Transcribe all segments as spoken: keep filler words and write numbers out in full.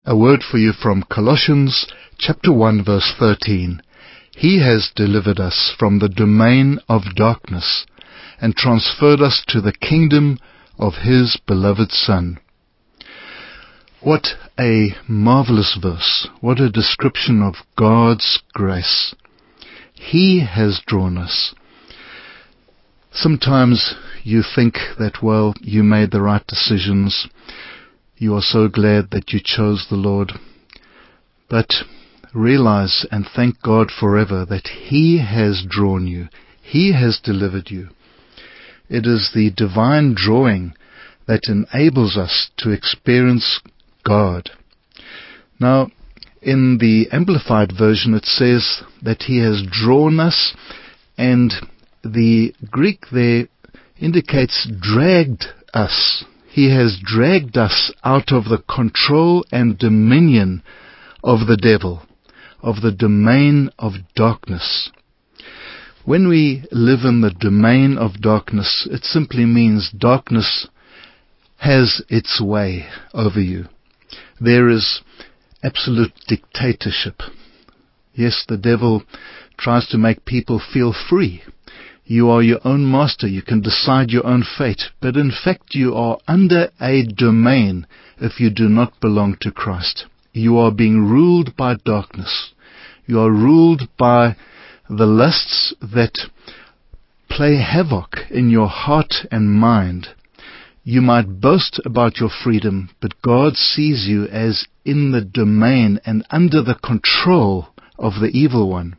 A word for you from Colossians chapter one verse thirteen. He has delivered us from the domain of darkness and transferred us to the kingdom of His beloved Son. What a marvelous verse. What a description of God's grace. He has drawn us. Sometimes you think that, well, you made the right decisions. You are so glad that you chose the Lord. But realize and thank God forever that He has drawn you. He has delivered you. It is the divine drawing that enables us to experience God. Now, in the Amplified Version it says that He has drawn us, and the Greek there indicates dragged us. He has dragged us out of the control and dominion of the devil, of the domain of darkness. When we live in the domain of darkness, it simply means darkness has its way over you. There is absolute dictatorship. Yes, the devil tries to make people feel free. You are your own master. You can decide your own fate. But in fact, you are under a domain if you do not belong to Christ. You are being ruled by darkness. You are ruled by the lusts that play havoc in your heart and mind. You might boast about your freedom, but God sees you as in the domain and under the control of the evil one.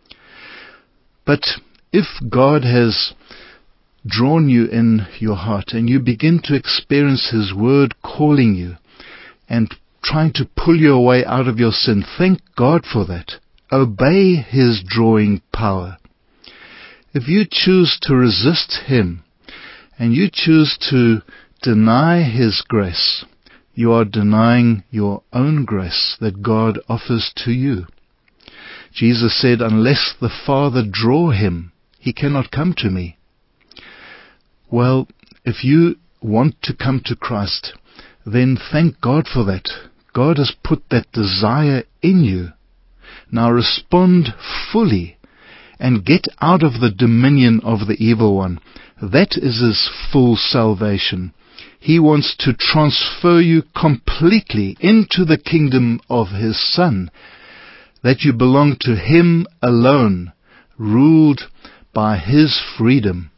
But if God has drawn you in your heart and you begin to experience His word calling you and trying to pull you away out of your sin, thank God for that. Obey His drawing power. If you choose to resist Him and you choose to deny His grace, you are denying your own grace that God offers to you. Jesus said, unless the Father draw him, he cannot come to me. Well, if you want to come to Christ, then thank God for that. God has put that desire in you. Now respond fully and get out of the dominion of the evil one. That is his full salvation. He wants to transfer you completely into the kingdom of His Son, that you belong to Him alone, ruled by His freedom.